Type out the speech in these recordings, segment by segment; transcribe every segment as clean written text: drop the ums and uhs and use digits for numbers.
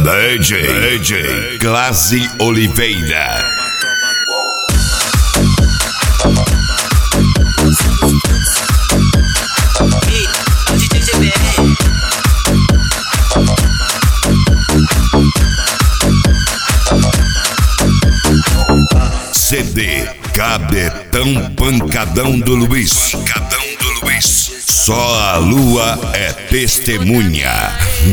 DJ Classe Oliveira. CD Cadetão Pancadão do Luiz. Só a lua é testemunha.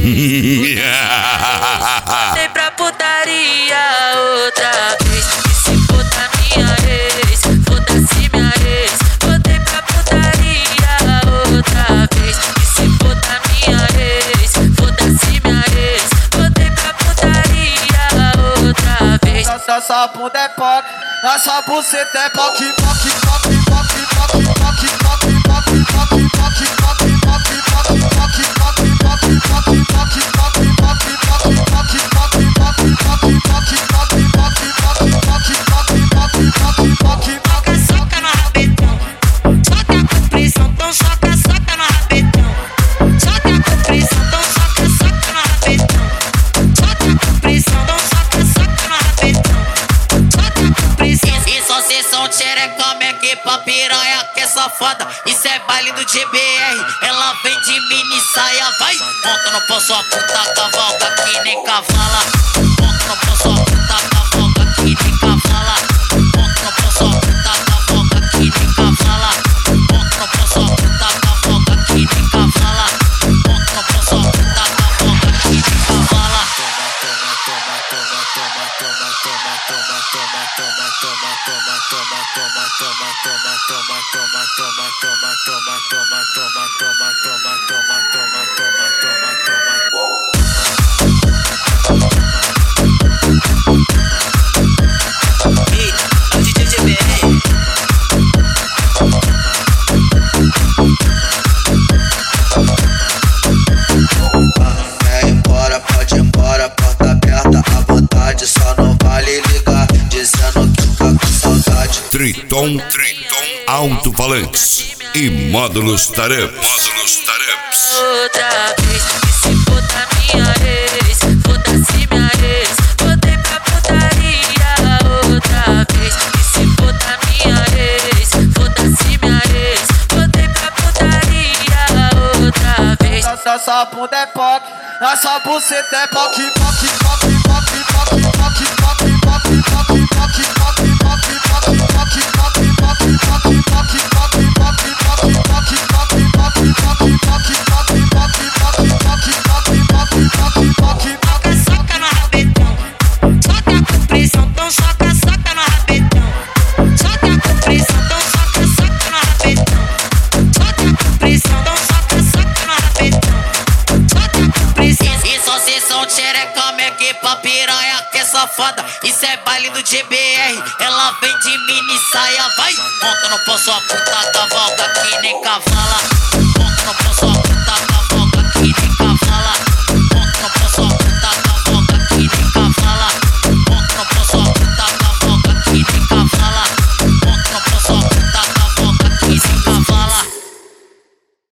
Voltei pra putaria outra vez. E se for da minha ex, foda-se minha ex. Voltei pra putaria outra vez. E se for da minha ex, foda-se minha ex. Voltei pra putaria outra vez. Nossa bunda é POC, nossa buceta é POC, POC, POC, POC, POC, POC, POC, POC, POC, pra piranha que é safada, isso é baile do GBR. Ela vem de mini saia, vai. Monta no pão, sua puta cavalga que nem cavala. Monta no pão, sua puta cavalga que nem cavala. Monta no pão, sua puta cavalga que nem cavala. Monta no pão, sua puta cavalga que nem cavala. Monta no pão, sua puta cavalga que nem cavala. Quer ir embora, pode ir embora, porta aberta à vontade. Só não vale ligar, dizendo que tá com saudade. Triton Alto-Falantes e Módulos Taramps. Outra vez, e se for da minha ex, foda-se minha ex. Voltei pra putaria outra vez. E se for da minha ex, foda-se minha ex. Voltei pra putaria outra vez. Nossa bunda é POC, nossa buceta é POC, POC, POC, POC, POC, POC, POC, POC, POC, POC, POC, soca no rabetão, soca com pressão, então soca no rabetão. Soca com pressão, então soca no rabetão. Soca com pressão, então soca no rabetão. Soca com pressão. Isso vocês são xerecame aqui pra piranha que é safada, isso é baile do GBR. Ela vem de mini saia, vai. Monta no pão, sua puta cavalga que nem cavala. Monta no pão, sua